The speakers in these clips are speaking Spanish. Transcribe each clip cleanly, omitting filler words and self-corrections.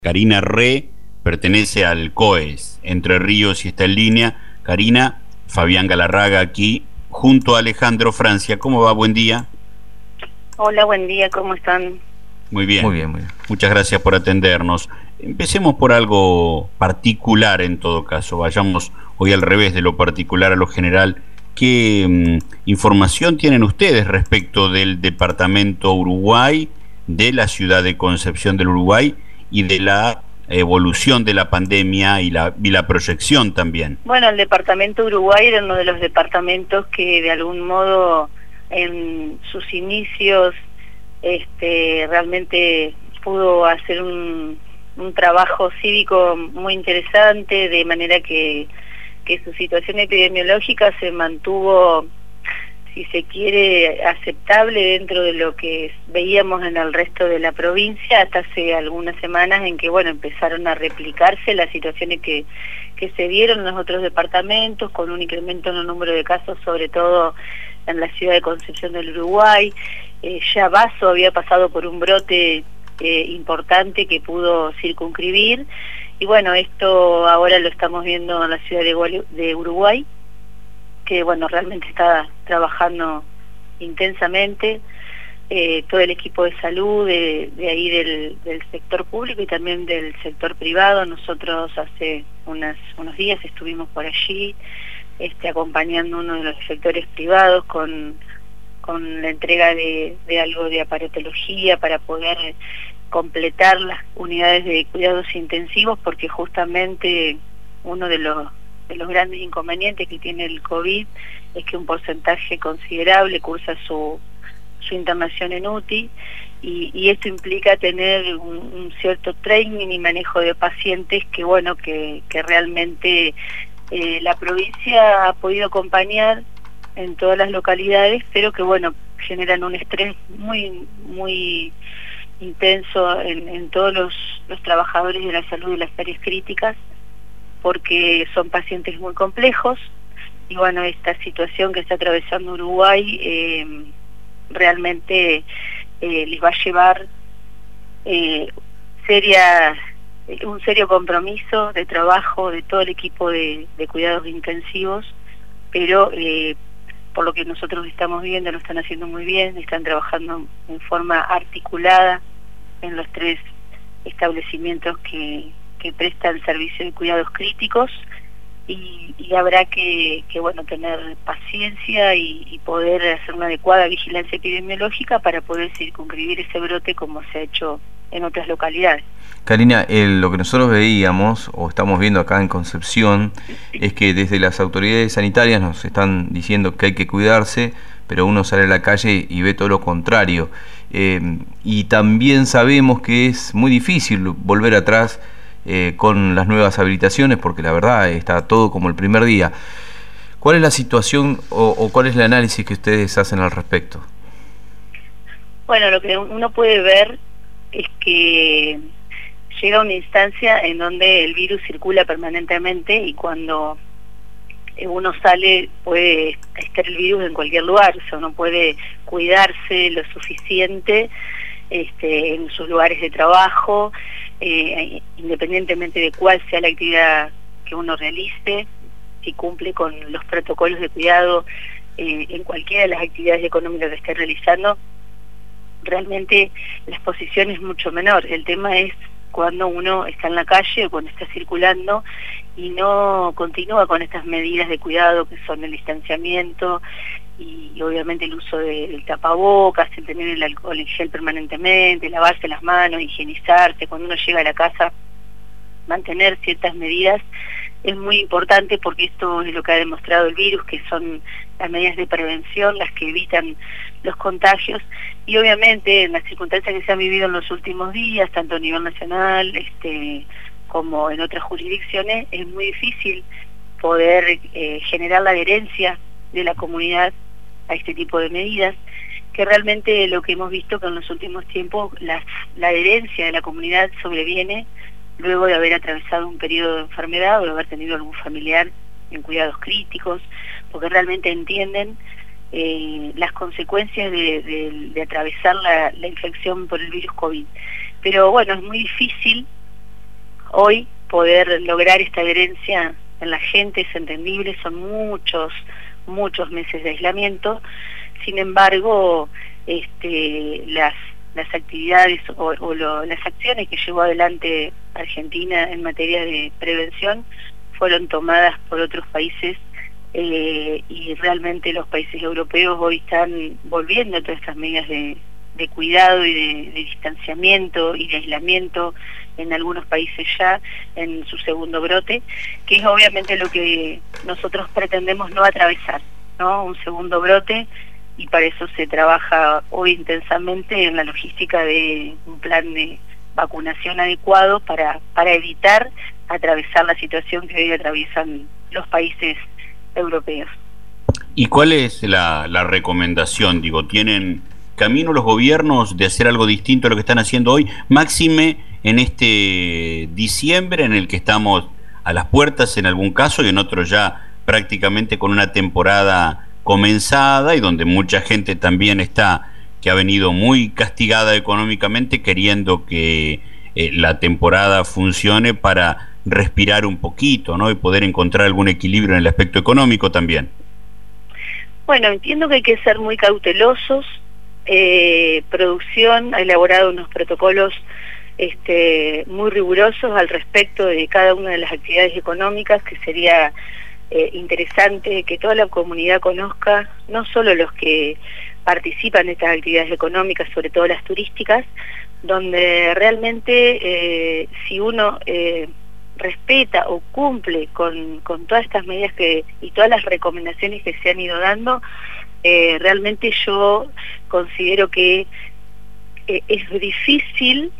Karina Re pertenece al COES, Entre Ríos, y está en línea. Karina, Fabián Galarraga aquí, junto a Alejandro Francia. ¿Cómo va? Buen día. Hola, buen día, ¿cómo están? Muy Muy bien. bien, muy bien. Muchas gracias por atendernos. Empecemos por algo particular en todo caso. Vayamos hoy al revés de lo particular a lo general. ¿Qué información tienen ustedes respecto del departamento Uruguay, de la ciudad de Concepción del Uruguay y de la evolución de la pandemia y la proyección también? Bueno, el departamento Uruguay era uno de los departamentos que de algún modo en sus inicios realmente pudo hacer un trabajo cívico muy interesante, de manera que su situación epidemiológica se mantuvo, si se quiere, aceptable dentro de lo que veíamos en el resto de la provincia, hasta hace algunas semanas en que, bueno, empezaron a replicarse las situaciones que se dieron en los otros departamentos, con un incremento en el número de casos, sobre todo en la ciudad de Concepción del Uruguay. Ya Baso había pasado por un brote importante que pudo circunscribir, y bueno, esto ahora lo estamos viendo en la ciudad de Uruguay, que bueno, realmente está trabajando intensamente todo el equipo de salud de ahí del sector público y también del sector privado. Nosotros hace unos días estuvimos por allí acompañando a uno de los sectores privados con la entrega de algo de aparatología para poder completar las unidades de cuidados intensivos, porque justamente uno de los grandes inconvenientes que tiene el COVID es que un porcentaje considerable cursa su internación en UTI, y esto implica tener un cierto training y manejo de pacientes que, bueno, que realmente la provincia ha podido acompañar en todas las localidades, pero que, bueno, generan un estrés muy intenso en todos los trabajadores de la salud de las áreas críticas, porque son pacientes muy complejos. Y bueno, esta situación que está atravesando Uruguay realmente les va a llevar un serio compromiso de trabajo de todo el equipo de cuidados intensivos, pero por lo que nosotros estamos viendo lo están haciendo muy bien, están trabajando en forma articulada en los tres establecimientos que prestan servicio de cuidados críticos, y habrá que bueno, tener paciencia y poder hacer una adecuada vigilancia epidemiológica para poder circunscribir ese brote como se ha hecho en otras localidades. Karina, lo que nosotros veíamos o estamos viendo acá en Concepción es que desde las autoridades sanitarias nos están diciendo que hay que cuidarse, pero uno sale a la calle y ve todo lo contrario. Y también sabemos que es muy difícil volver atrás con las nuevas habilitaciones, porque la verdad está todo como el primer día. ¿Cuál es la situación o cuál es el análisis que ustedes hacen al respecto? Bueno, lo que uno puede ver es que llega una instancia en donde el virus circula permanentemente, y cuando uno sale puede estar el virus en cualquier lugar. O sea, uno puede cuidarse lo suficiente en sus lugares de trabajo, independientemente de cuál sea la actividad que uno realice, si cumple con los protocolos de cuidado en cualquiera de las actividades económicas que esté realizando, realmente la exposición es mucho menor. El tema es cuando uno está en la calle o cuando está circulando y no continúa con estas medidas de cuidado, que son el distanciamiento y obviamente el uso del tapabocas, el tener el alcohol en gel permanentemente, lavarse las manos, higienizarse. Cuando uno llega a la casa, mantener ciertas medidas es muy importante, porque esto es lo que ha demostrado el virus, que son las medidas de prevención las que evitan los contagios. Y obviamente en las circunstancias que se han vivido en los últimos días, tanto a nivel nacional como en otras jurisdicciones, es muy difícil poder generar la adherencia de la comunidad a este tipo de medidas, que realmente lo que hemos visto que en los últimos tiempos la adherencia de la comunidad sobreviene luego de haber atravesado un periodo de enfermedad o de haber tenido algún familiar en cuidados críticos, porque realmente entienden las consecuencias de atravesar la infección por el virus COVID. Pero bueno, es muy difícil hoy poder lograr esta adherencia en la gente es entendible, son muchos meses de aislamiento. Sin embargo, las actividades las acciones que llevó adelante Argentina en materia de prevención fueron tomadas por otros países, y realmente los países europeos hoy están volviendo a todas estas medidas de cuidado y de distanciamiento y de aislamiento, en algunos países ya en su segundo brote, que es obviamente lo que nosotros pretendemos no atravesar, ¿no? Un segundo brote, y para eso se trabaja hoy intensamente en la logística de un plan de vacunación adecuado para evitar atravesar la situación que hoy atraviesan los países europeos. ¿Y cuál es la recomendación? Digo, ¿tienen camino los gobiernos de hacer algo distinto a lo que están haciendo hoy? Máxime en este diciembre en el que estamos a las puertas en algún caso y en otro ya prácticamente con una temporada comenzada y donde mucha gente también que ha venido muy castigada económicamente, queriendo que la temporada funcione para respirar un poquito, ¿no? Y poder encontrar algún equilibrio en el aspecto económico también. Bueno, entiendo que hay que ser muy cautelosos. Producción ha elaborado unos protocolos muy rigurosos al respecto de cada una de las actividades económicas, que sería interesante que toda la comunidad conozca, no solo los que participan en estas actividades económicas, sobre todo las turísticas, donde realmente si uno respeta o cumple con todas estas medidas y todas las recomendaciones que se han ido dando, realmente yo considero que es difícil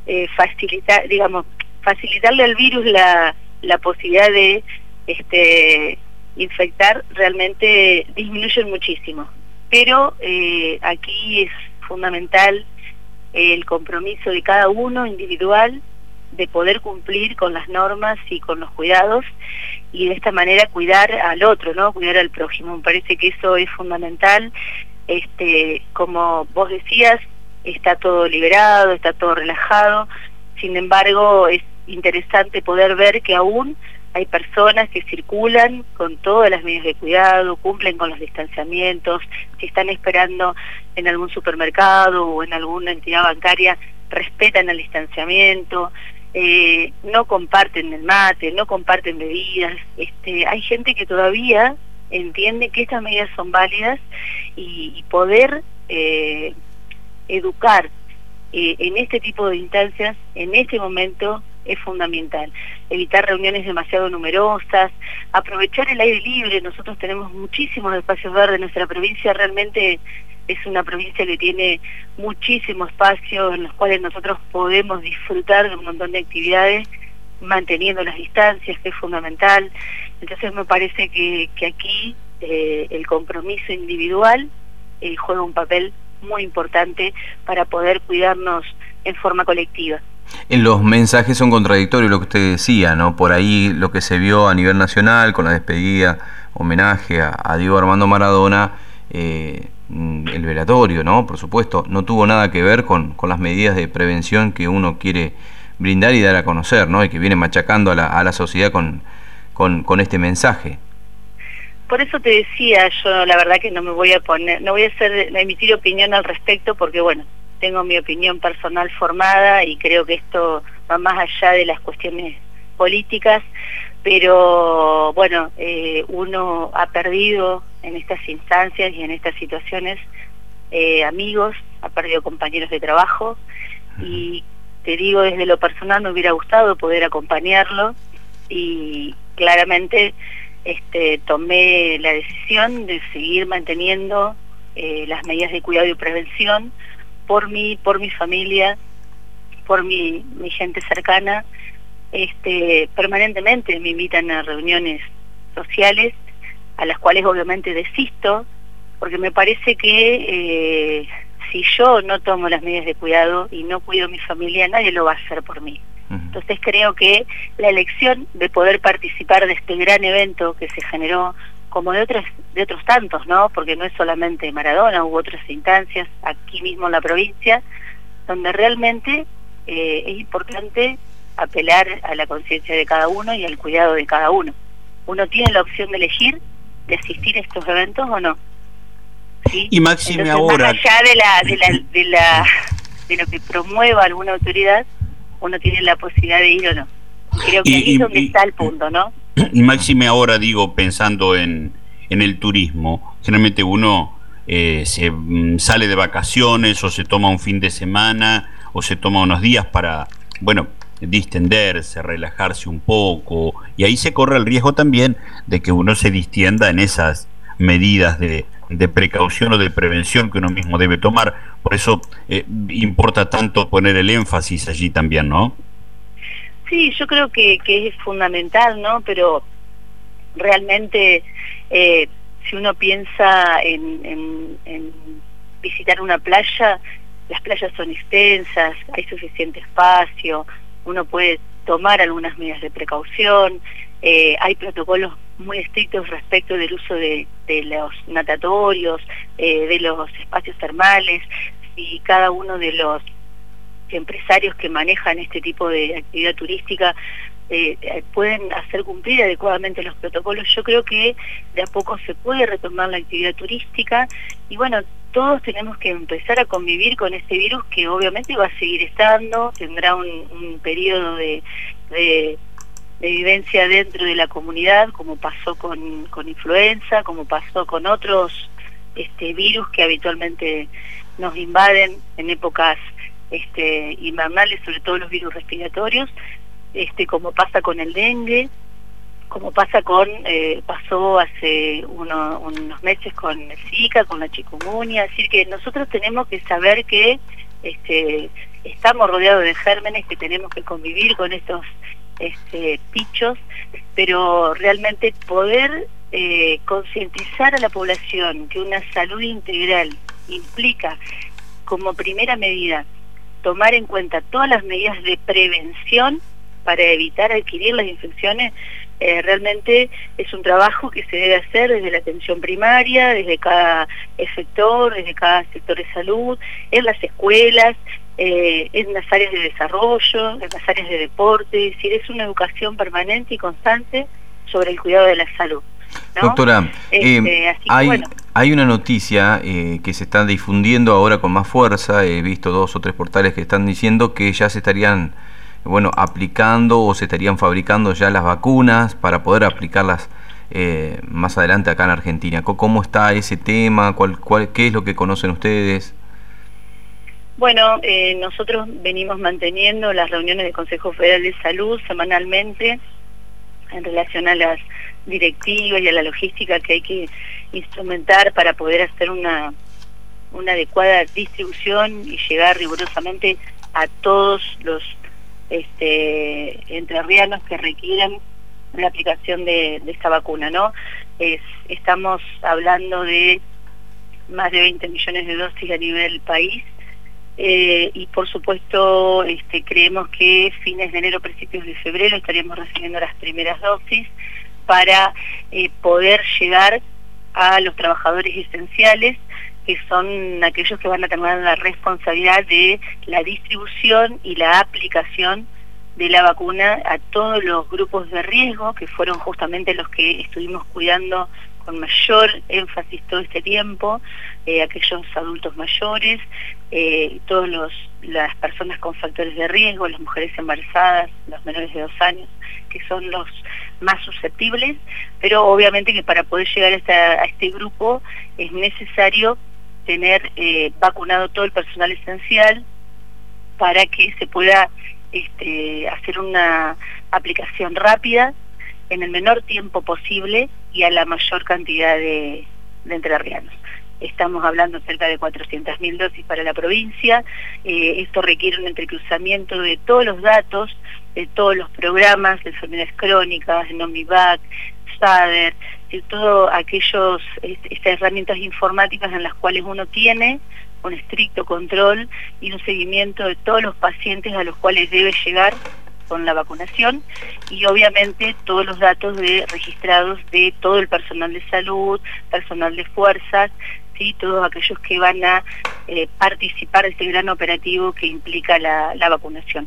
facilitarle al virus la posibilidad de infectar. Realmente disminuyen muchísimo, pero aquí es fundamental el compromiso de cada uno individual de poder cumplir con las normas y con los cuidados, y de esta manera cuidar al otro, ¿no? Cuidar al prójimo. Me parece que eso es fundamental. Como vos decías, está todo liberado, está todo relajado. Sin embargo, es interesante poder ver que aún hay personas que circulan con todas las medidas de cuidado, cumplen con los distanciamientos, si están esperando en algún supermercado o en alguna entidad bancaria, respetan el distanciamiento, no comparten el mate, no comparten bebidas. Hay gente que todavía entiende que estas medidas son válidas, y poder educar en este tipo de instancias, en este momento, es fundamental. Evitar reuniones demasiado numerosas, aprovechar el aire libre. Nosotros tenemos muchísimos espacios verdes. Nuestra provincia realmente es una provincia que tiene muchísimo espacio en los cuales nosotros podemos disfrutar de un montón de actividades, manteniendo las distancias, que es fundamental. Entonces me parece que aquí el compromiso individual juega un papel muy importante para poder cuidarnos en forma colectiva. En los mensajes son contradictorios lo que usted decía, ¿no? Por ahí lo que se vio a nivel nacional con la despedida, homenaje a Diego Armando Maradona, el velatorio, ¿no? Por supuesto, no tuvo nada que ver con las medidas de prevención que uno quiere brindar y dar a conocer, ¿no? Y que viene machacando a la sociedad con este mensaje. Por eso te decía, yo la verdad que no voy a emitir opinión al respecto, porque bueno, tengo mi opinión personal formada y creo que esto va más allá de las cuestiones políticas, pero bueno, uno ha perdido en estas instancias y en estas situaciones amigos, ha perdido compañeros de trabajo, y te digo, desde lo personal me hubiera gustado poder acompañarlo, y claramente tomé la decisión de seguir manteniendo las medidas de cuidado y prevención por mi familia, por mi gente cercana. Permanentemente me invitan a reuniones sociales, a las cuales obviamente desisto, porque me parece que si yo no tomo las medidas de cuidado y no cuido a mi familia, nadie lo va a hacer por mí. Entonces creo que la elección de poder participar de este gran evento que se generó, como de otros tantos, ¿no? Porque no es solamente Maradona, hubo otras instancias aquí mismo en la provincia, donde realmente es importante apelar a la conciencia de cada uno y al cuidado de cada uno. Uno tiene la opción de elegir, de asistir a estos eventos o no. ¿Sí? Y máxime Entonces, ahora, más allá de lo que promueva alguna autoridad, uno tiene la posibilidad de ir o no. Creo que ahí es donde está el punto, ¿no? Y máxime ahora, digo, pensando en el turismo, generalmente uno sale de vacaciones o se toma un fin de semana o se toma unos días para, bueno, distenderse, relajarse un poco, y ahí se corre el riesgo también de que uno se distienda en esas medidas de precaución o de prevención que uno mismo debe tomar. Por eso importa tanto poner el énfasis allí también, ¿no? Sí, yo creo que es fundamental, ¿no? Pero realmente si uno piensa en visitar una playa, las playas son extensas, hay suficiente espacio, uno puede tomar algunas medidas de precaución, hay protocolos muy estrictos respecto del uso de los natatorios, de los espacios termales, y cada uno de los empresarios que manejan este tipo de actividad turística pueden hacer cumplir adecuadamente los protocolos. Yo creo que de a poco se puede retomar la actividad turística y bueno, todos tenemos que empezar a convivir con este virus que obviamente va a seguir estando, tendrá un periodo de vivencia dentro de la comunidad, como pasó con influenza, como pasó con otros virus que habitualmente nos invaden en épocas invernales, sobre todo los virus respiratorios, como pasa con el dengue, como pasó hace unos meses con el Zika, con la chikungunya. Es decir, que nosotros tenemos que saber que estamos rodeados de gérmenes, que tenemos que convivir con estos bichos, pero realmente poder concientizar a la población que una salud integral implica como primera medida tomar en cuenta todas las medidas de prevención para evitar adquirir las infecciones, realmente es un trabajo que se debe hacer desde la atención primaria, desde cada sector, desde cada sector de salud, en las escuelas, en las áreas de desarrollo, en las áreas de deporte. Es decir, es una educación permanente y constante sobre el cuidado de la salud, ¿no? Doctora, bueno, hay una noticia que se está difundiendo ahora con más fuerza. He visto 2 o 3 portales que están diciendo que ya se estarían aplicando o se estarían fabricando ya las vacunas para poder aplicarlas más adelante acá en Argentina. ¿Cómo está ese tema? ¿Qué es lo que conocen ustedes? Bueno, nosotros venimos manteniendo las reuniones del Consejo Federal de Salud semanalmente en relación a las directivas y a la logística que hay que instrumentar para poder hacer una adecuada distribución y llegar rigurosamente a todos los entrerrianos que requieran la aplicación de esta vacuna, ¿no? Estamos hablando de más de 20 millones de dosis a nivel país, y por supuesto creemos que fines de enero, principios de febrero estaríamos recibiendo las primeras dosis para poder llegar a los trabajadores esenciales, que son aquellos que van a tener la responsabilidad de la distribución y la aplicación de la vacuna a todos los grupos de riesgo, que fueron justamente los que estuvimos cuidando con mayor énfasis todo este tiempo, aquellos adultos mayores, todas las personas con factores de riesgo, las mujeres embarazadas, los menores de 2 años, que son los más susceptibles, pero obviamente que para poder llegar a este grupo es necesario tener vacunado todo el personal esencial para que se pueda hacer una aplicación rápida en el menor tiempo posible y a la mayor cantidad de entrerrianos. Estamos hablando cerca de 400.000 dosis para la provincia. Esto requiere un entrecruzamiento de todos los datos, de todos los programas de enfermedades crónicas, NOMIVAC, SADER, de todas aquellas herramientas informáticas en las cuales uno tiene un estricto control y un seguimiento de todos los pacientes a los cuales debe llegar con la vacunación, y obviamente todos los datos registrados de todo el personal de salud, personal de fuerzas, ¿sí? Todos aquellos que van a participar de este gran operativo que implica la vacunación.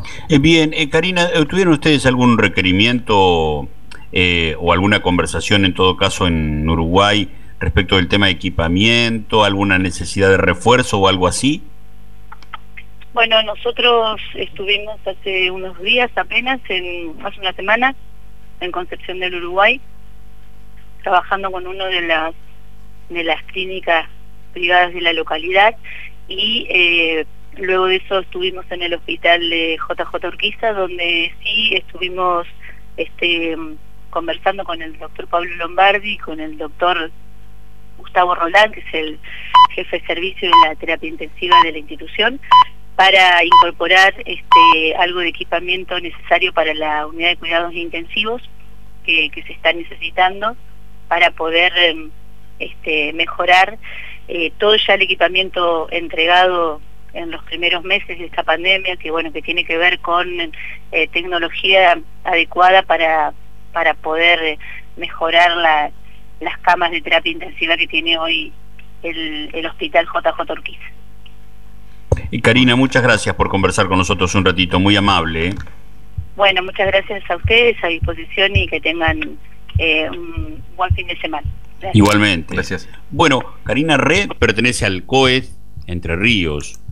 Bien, Karina, ¿tuvieron ustedes algún requerimiento o alguna conversación en todo caso en Uruguay respecto del tema de equipamiento, alguna necesidad de refuerzo o algo así? Bueno, nosotros estuvimos hace unos días apenas, hace una semana, en Concepción del Uruguay, trabajando con una de las clínicas privadas de la localidad y luego de eso estuvimos en el hospital de JJ Urquiza, donde sí estuvimos conversando con el doctor Pablo Lombardi, con el doctor Gustavo Roland, que es el jefe de servicio de la terapia intensiva de la institución, para incorporar algo de equipamiento necesario para la unidad de cuidados intensivos que se está necesitando para poder mejorar todo ya el equipamiento entregado en los primeros meses de esta pandemia, que bueno, que tiene que ver con tecnología adecuada para poder mejorar las camas de terapia intensiva que tiene hoy el hospital JJ Urquiza. Y Karina, muchas gracias por conversar con nosotros un ratito, muy amable. Bueno, muchas gracias a ustedes, a disposición, y que tengan un buen fin de semana. Gracias. Igualmente. Gracias. Bueno, Karina Re pertenece al COES Entre Ríos.